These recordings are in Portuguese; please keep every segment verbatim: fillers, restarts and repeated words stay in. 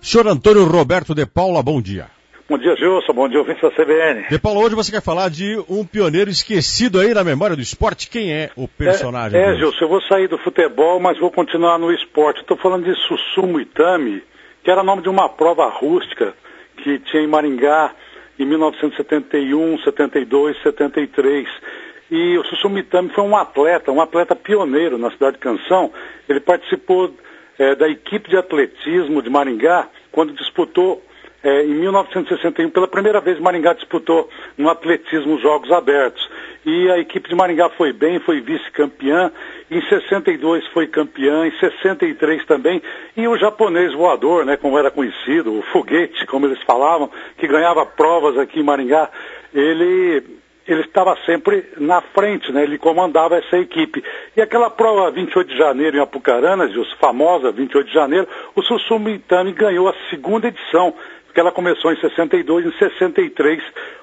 Senhor Antônio Roberto de Paula, bom dia. Bom dia, Gilson. Bom dia, ouvintes da C B N. De Paula, hoje você quer falar de um pioneiro esquecido aí na memória do esporte. Quem é o personagem? É, é Gilson, eu vou sair do futebol, mas vou continuar no esporte. Estou falando de Susumu Itami, que era nome de uma prova rústica que tinha em Maringá em mil novecentos e setenta e um, setenta e dois, setenta e três. E o Susumu Itami foi um atleta, um atleta pioneiro na cidade de Canção. Ele participou é, da equipe de atletismo de Maringá quando disputou É, em mil novecentos e sessenta e um, pela primeira vez, Maringá disputou no atletismo os Jogos Abertos. E a equipe de Maringá foi bem, foi vice-campeã. Em sessenta e dois foi campeã, em sessenta e três também. E o japonês voador, né, como era conhecido, o foguete, como eles falavam, que ganhava provas aqui em Maringá, ele... ele estava sempre na frente, né? Ele comandava essa equipe. E aquela prova vinte e oito de janeiro em Apucarana, famosa vinte e oito de janeiro, o Susumu Itami ganhou a segunda edição, porque ela começou em sessenta e dois, em sessenta e três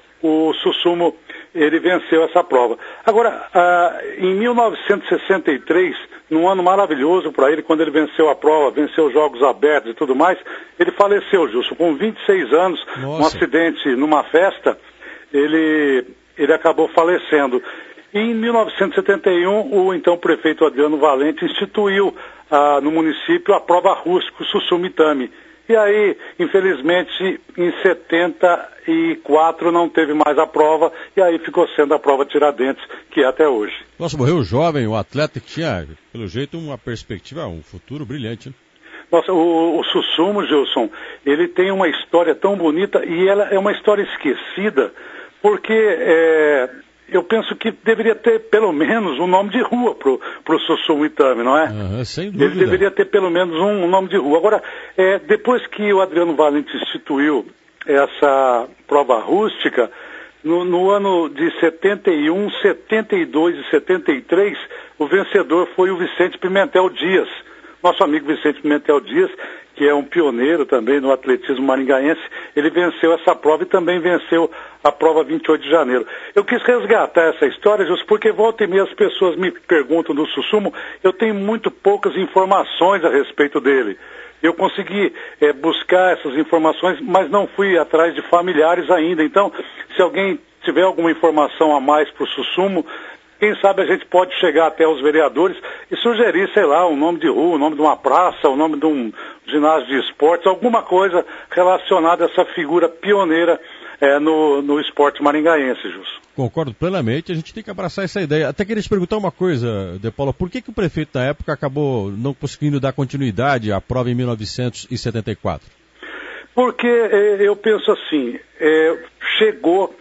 o Susumu, ele venceu essa prova. Agora, ah, em mil novecentos e sessenta e três, num ano maravilhoso para ele, quando ele venceu a prova, venceu os Jogos Abertos e tudo mais, ele faleceu, Justo, com vinte e seis anos, Nossa. um acidente numa festa, ele... ele acabou falecendo. E em mil novecentos e setenta e um, o então prefeito Adriano Valente instituiu ah, no município a prova rústica Susumu Itami. E aí, infelizmente, em setenta e quatro não teve mais a prova, e aí ficou sendo a prova Tiradentes, que é até hoje. Nossa, morreu jovem, um atleta que tinha, pelo jeito, uma perspectiva, um futuro brilhante, né? Nossa, o, o Susumu, Gilson, ele tem uma história tão bonita, e ela é uma história esquecida, porque é, eu penso que deveria ter pelo menos um nome de rua pro, pro Susumu Itami, não é? Uhum, sem dúvida. Ele deveria ter pelo menos um, um nome de rua. Agora, é, depois que o Adriano Valente instituiu essa prova rústica, no, no ano de setenta e um, setenta e dois e setenta e três, o vencedor foi o Vicente Pimentel Dias, nosso amigo Vicente Pimentel Dias, que é um pioneiro também no atletismo maringaense. Ele venceu essa prova e também venceu a prova vinte e oito de janeiro. Eu quis resgatar essa história, justo porque volta e meia as pessoas me perguntam do Susumu, eu tenho muito poucas informações a respeito dele. Eu consegui é, buscar essas informações, mas não fui atrás de familiares ainda. Então, se alguém tiver alguma informação a mais para o Susumu, quem sabe a gente pode chegar até os vereadores e sugerir, sei lá, um nome de rua, o nome de uma praça, o nome de um ginásio de esportes, alguma coisa relacionada a essa figura pioneira é, no, no esporte maringaense, Jus. Concordo plenamente, a gente tem que abraçar essa ideia. Até queria te perguntar uma coisa, De Paula, por que, que o prefeito da época acabou não conseguindo dar continuidade à prova em mil novecentos e setenta e quatro? Porque é, eu penso assim, é, chegou...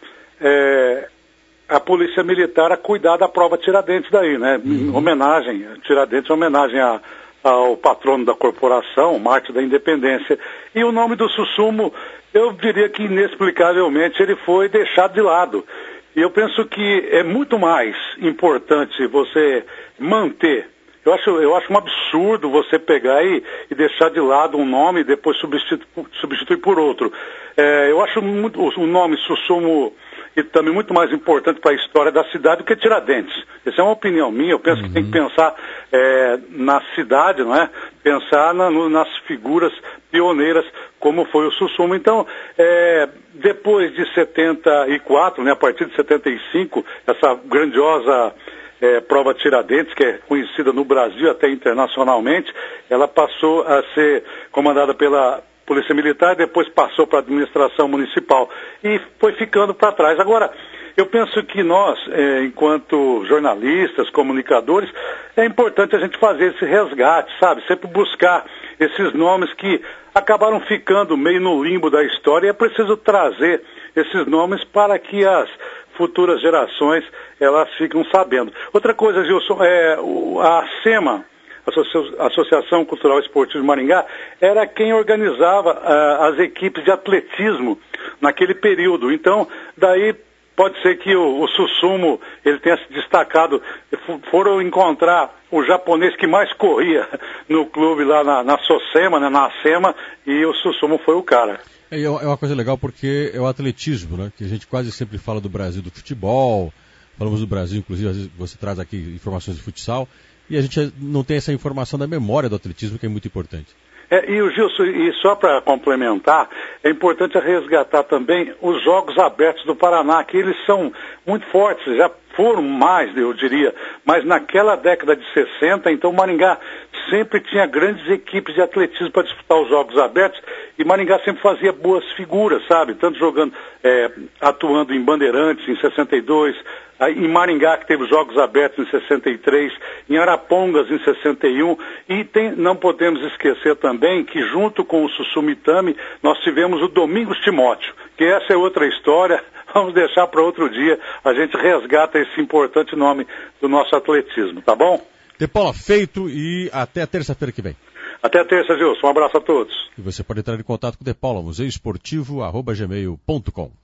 É, a Polícia Militar a cuidar da prova Tiradentes daí, né? Em uhum. homenagem, Tiradentes em homenagem a, ao patrono da corporação, Marte da Independência. E o nome do Susumu, eu diria que inexplicavelmente ele foi deixado de lado. E eu penso que é muito mais importante você manter. Eu acho, eu acho um absurdo você pegar e, e deixar de lado um nome e depois substituir, substituir por outro. É, eu acho muito, o nome Susumu e também muito mais importante para a história da cidade do que Tiradentes. Essa é uma opinião minha, eu penso uhum. que tem que pensar é, na cidade, não é? Pensar na, no, nas figuras pioneiras, como foi o Susumu. Então, é, depois de setenta e quatro, né, a partir de setenta e cinco, essa grandiosa é, prova Tiradentes, que é conhecida no Brasil até internacionalmente, ela passou a ser comandada pela Polícia Militar, depois passou para a administração municipal e foi ficando para trás. Agora, eu penso que nós, eh, enquanto jornalistas, comunicadores, é importante a gente fazer esse resgate, sabe? Sempre buscar esses nomes que acabaram ficando meio no limbo da história e é preciso trazer esses nomes para que as futuras gerações elas fiquem sabendo. Outra coisa, Gilson, é a SEMA, Associação Cultural Esportiva de Maringá, era quem organizava uh, as equipes de atletismo naquele período. Então, daí pode ser que o, o Susumu ele tenha se destacado. Foram encontrar o japonês que mais corria no clube lá na, na Sosema, né, na SEMA, e o Susumu foi o cara. É uma coisa legal porque é o atletismo, né? Que a gente quase sempre fala do Brasil do futebol, falamos do Brasil, inclusive às vezes você traz aqui informações de futsal, e a gente não tem essa informação da memória do atletismo, que é muito importante. É, e o Gilson, e só para complementar, é importante resgatar também os Jogos Abertos do Paraná, que eles são muito fortes, já foram mais, eu diria, mas naquela década de sessenta, então Maringá sempre tinha grandes equipes de atletismo para disputar os Jogos Abertos, e Maringá sempre fazia boas figuras, sabe? Tanto jogando, é, atuando em Bandeirantes em sessenta e dois, em Maringá, que teve os Jogos Abertos em sessenta e três, em Arapongas em sessenta e um, e tem, não podemos esquecer também que junto com o Sussumitami, nós tivemos o Domingos Timóteo, que essa é outra história. Vamos deixar para outro dia, a gente resgata esse importante nome do nosso atletismo, tá bom? De Paula, feito, e até terça-feira que vem. Até terça, Gilson. Um abraço a todos. E você pode entrar em contato com o De Paula, museu esportivo arroba gmail ponto com.